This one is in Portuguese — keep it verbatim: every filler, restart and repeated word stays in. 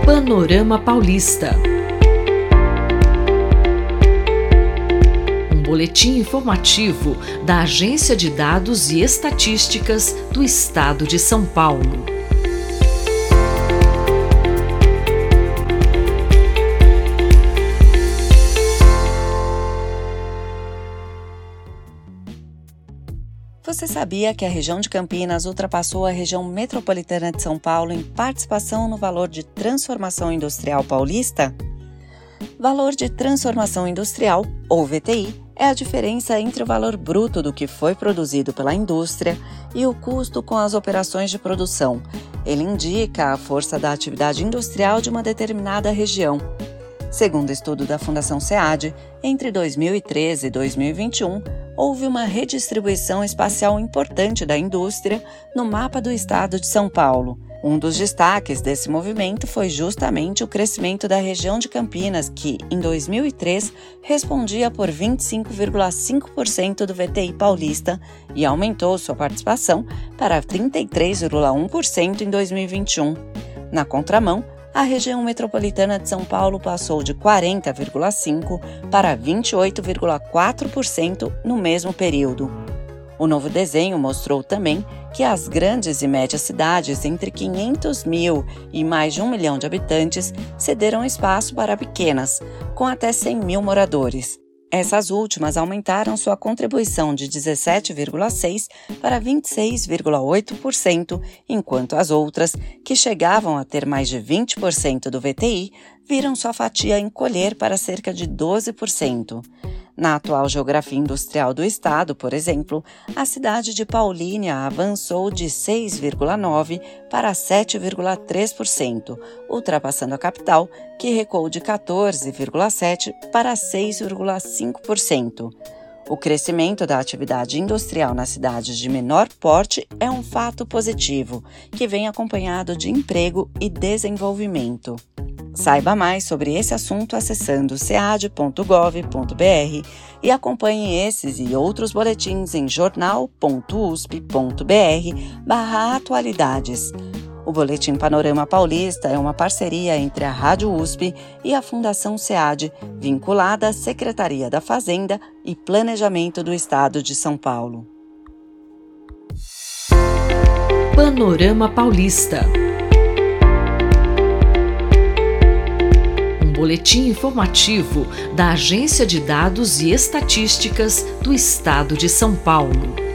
Panorama Paulista. Um boletim informativo da Agência de Dados e Estatísticas do Estado de São Paulo. Você sabia que a região de Campinas ultrapassou a região metropolitana de São Paulo em participação no valor de transformação industrial paulista? Valor de transformação industrial, ou V T I, é a diferença entre o valor bruto do que foi produzido pela indústria e o custo com as operações de produção. Ele indica a força da atividade industrial de uma determinada região. Segundo estudo da Fundação SEAD, entre dois mil e treze e dois mil e vinte e um, houve uma redistribuição espacial importante da indústria no mapa do estado de São Paulo. Um dos destaques desse movimento foi justamente o crescimento da região de Campinas, que, em dois mil e três, respondia por vinte e cinco vírgula cinco por cento do V T I paulista e aumentou sua participação para trinta e três vírgula um por cento em dois mil e vinte e um. Na contramão, a região metropolitana de São Paulo passou de quarenta vírgula cinco por cento para vinte e oito vírgula quatro por cento no mesmo período. O novo desenho mostrou também que as grandes e médias cidades entre quinhentos mil e mais de um milhão de habitantes cederam espaço para pequenas, com até cem mil moradores. Essas últimas aumentaram sua contribuição de dezessete vírgula seis por cento para vinte e seis vírgula oito por cento, enquanto as outras, que chegavam a ter mais de vinte por cento do V T I, viram sua fatia encolher para cerca de doze por cento. Na atual geografia industrial do estado, por exemplo, a cidade de Paulínia avançou de seis vírgula nove por cento para sete vírgula três por cento, ultrapassando a capital, que recuou de quatorze vírgula sete por cento para seis vírgula cinco por cento. O crescimento da atividade industrial nas cidades de menor porte é um fato positivo, que vem acompanhado de emprego e desenvolvimento. Saiba mais sobre esse assunto acessando sead ponto gov ponto br e acompanhe esses e outros boletins em jornal ponto usp ponto br barra atualidades. O Boletim Panorama Paulista é uma parceria entre a Rádio U S P e a Fundação SEAD, vinculada à Secretaria da Fazenda e Planejamento do Estado de São Paulo. Panorama Paulista. Um boletim informativo da Agência de Dados e Estatísticas do Estado de São Paulo.